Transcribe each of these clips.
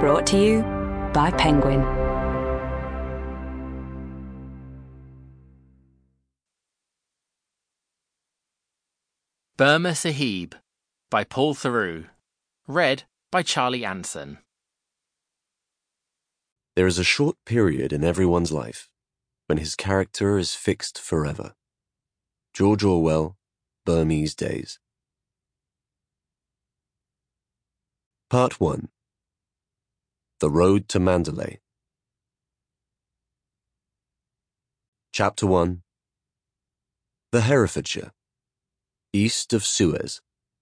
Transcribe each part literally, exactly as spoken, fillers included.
Brought to you by Penguin. Burma Sahib by Paul Theroux. Read by Charlie Anson. There is a short period in everyone's life when his character is fixed forever. George Orwell, Burmese Days. Part one. The Road to Mandalay. Chapter one. The Herefordshire, east of Suez.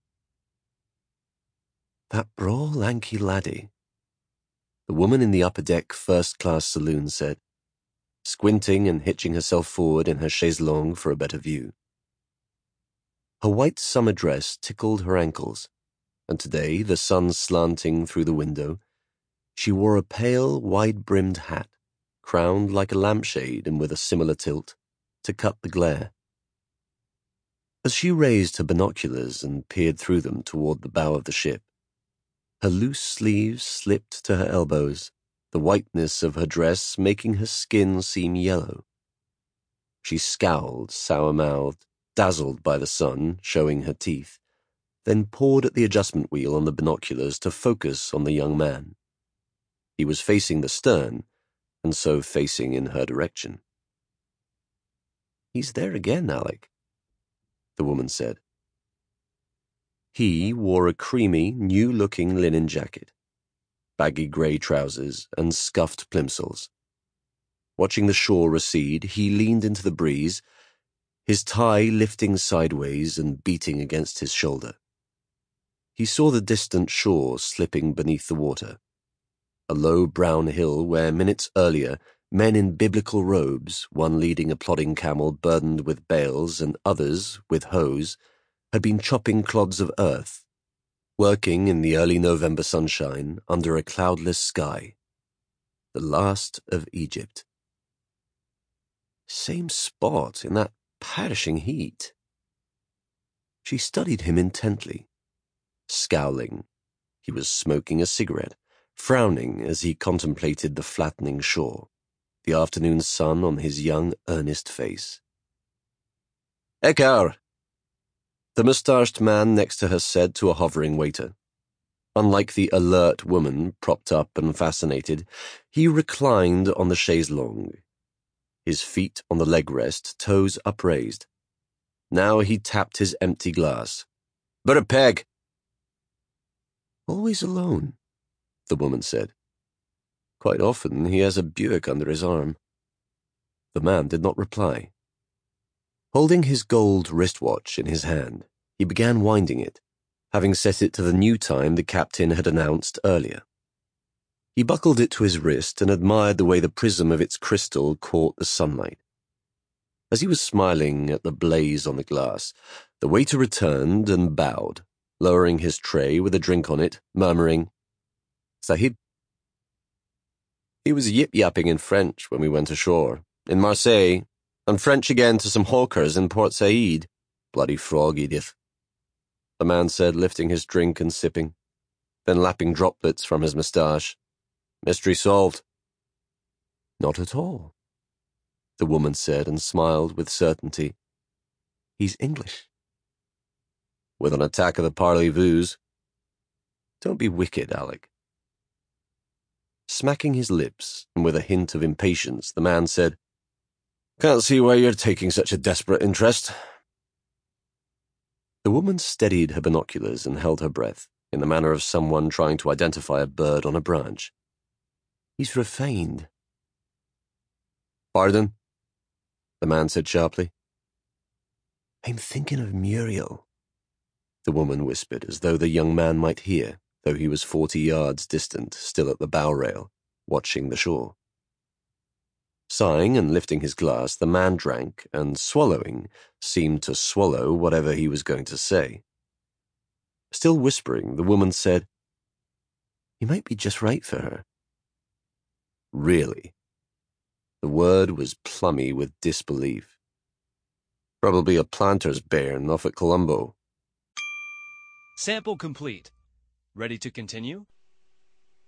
That braw, lanky laddie, the woman in the upper deck first-class saloon said, squinting and hitching herself forward in her chaise longue for a better view. Her white summer dress tickled her ankles, and today, the sun slanting through the window, she wore a pale, wide-brimmed hat, crowned like a lampshade and with a similar tilt, to cut the glare. As she raised her binoculars and peered through them toward the bow of the ship, her loose sleeves slipped to her elbows, the whiteness of her dress making her skin seem yellow. She scowled, sour-mouthed, dazzled by the sun, showing her teeth, then pawed at the adjustment wheel on the binoculars to focus on the young man. He was facing the stern, and so facing in her direction. "He's there again, Alec," the woman said. He wore a creamy, new-looking linen jacket, baggy grey trousers, and scuffed plimsolls. Watching the shore recede, he leaned into the breeze, his tie lifting sideways and beating against his shoulder. He saw the distant shore slipping beneath the water, a low brown hill where minutes earlier men in biblical robes, one leading a plodding camel burdened with bales and others with hoes, had been chopping clods of earth, working in the early November sunshine under a cloudless sky. The last of Egypt. Same spot in that perishing heat. She studied him intently, scowling. He was smoking a cigarette, frowning as he contemplated the flattening shore, the afternoon sun on his young, earnest face. "Ekar," the moustached man next to her said to a hovering waiter. Unlike the alert woman, propped up and fascinated, he reclined on the chaise longue, his feet on the leg rest, toes upraised. Now he tapped his empty glass. "But a peg." "Always alone," the woman said. "Quite often he has a Buick under his arm." The man did not reply. Holding his gold wristwatch in his hand, he began winding it, having set it to the new time the captain had announced earlier. He buckled it to his wrist and admired the way the prism of its crystal caught the sunlight. As he was smiling at the blaze on the glass, the waiter returned and bowed, lowering his tray with a drink on it, murmuring, "Sahib." He was yip-yapping in French when we went ashore, in Marseille, and French again to some hawkers in Port Said. Bloody frog, Edith, the man said, lifting his drink and sipping, then lapping droplets from his moustache. "Mystery solved." "Not at all," the woman said and smiled with certainty. "He's English." "With an attack of the parlez-vous." "Don't be wicked, Alec." Smacking his lips, and with a hint of impatience, the man said, "Can't see why you're taking such a desperate interest." The woman steadied her binoculars and held her breath, in the manner of someone trying to identify a bird on a branch. "He's refined." "Pardon?" the man said sharply. "I'm thinking of Muriel," the woman whispered, as though the young man might hear, though he was forty yards distant, still at the bow rail, watching the shore. Sighing and lifting his glass, the man drank, and swallowing, seemed to swallow whatever he was going to say. Still whispering, the woman said, "He might be just right for her." "Really?" The word was plummy with disbelief. "Probably a planter's bairn off at Colombo." Sample complete. Ready to continue?